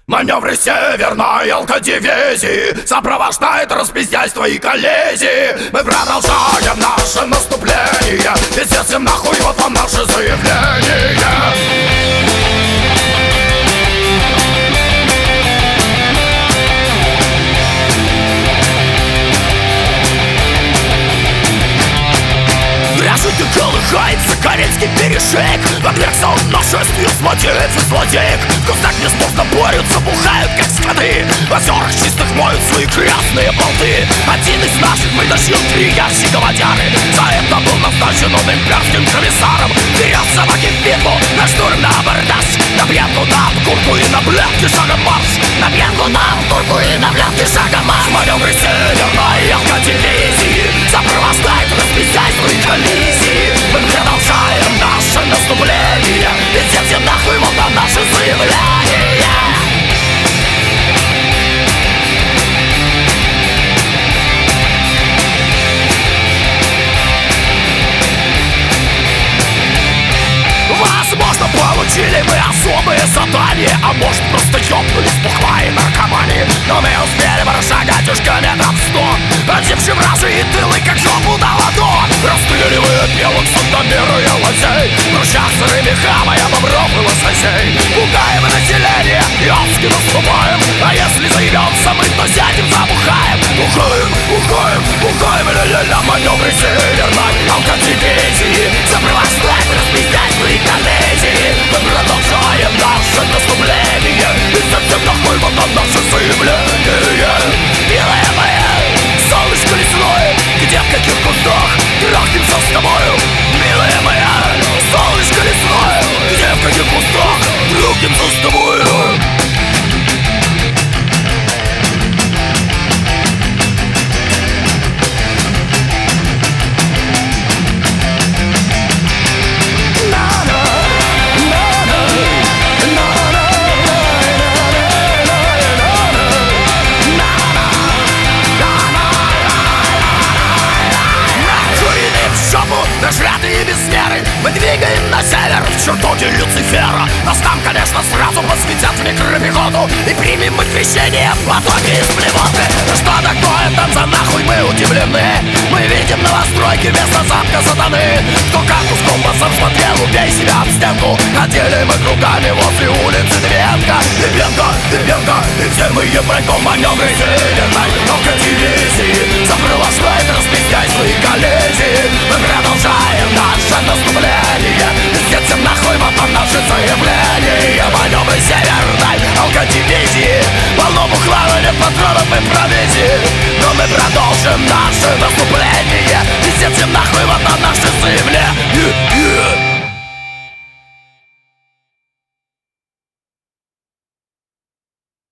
Маневры северной алкодивизии сопровождает распиздяйство и коллизии. Мы продолжаем наше наступление, везде всем нахуй, вот вам наше заявление. Ряжет и колыхается карельский перешейк. В агрессор нашествию злодеев и злодеек. В кустах безмолвно борются, бухают как скоты. В озерах чистых моют свои грязные болты. Один из наших притащил 3 ящика водяры. За это был назначен он имперским комиссаром. Вперед собаки в битву, на штурм, на абордаж. На пьянку, на обкурку и на блядки шагом марш. На пьянку, на обкурку и на блядки шагом марш. Маневры северной алкодивизии сопровождает распиздяйство и коллизии. Мы продолжаем наше наступление, идите нахуй, вот на наше заявление. Возможно, получили мы особые задания, а может, просто ёбнулись бухла и наркомании. Но мы успели прошагать уж метров 100, родивши вражьи тылы, как жопу на ладонь. Расстреливают белых сантомеры и лосей, в ручьях сырыми хамая бобров и лососей. Пугаем население и адски наступаем, а если заебёмся мы, то сядем, забухаем. Уходим, уходим, уходим, ля-ля-ля. Маневры северной алкодивизии сопровождает распиздяйство и коллизии. Мы продолжаем наше наступление, и совсем нахуй вот на наше заявление. Милая моя, солнышко лесное, где в каких кустах трахнемся с тобою? Милая моя, солнышко лесное, где в каких кустах трахнемся с тобою? Нажратые без меры, мы двигаем на север, в чертоге Люцифера. Нас там, конечно, сразу посвятят в микропехоту, и примем мы крещение в потоке из блевоты. Что такое там за нахуй, мы удивлены. Мы видим новостройки вместо замка сатаны. Кто как с компасом смотрел, убей себя об стенку. Ходили мы кругами возле улицы Двенка. Двенка, и все мы ебаньком. Маневры северной алкодивизии сопровождает распиздяйство и коллизии. Мы продолжаем наше наступление, везде всем нахуй, вот на наше заявление. Маневры северной алкодивизии полно бухла, но нет патронов и провизии.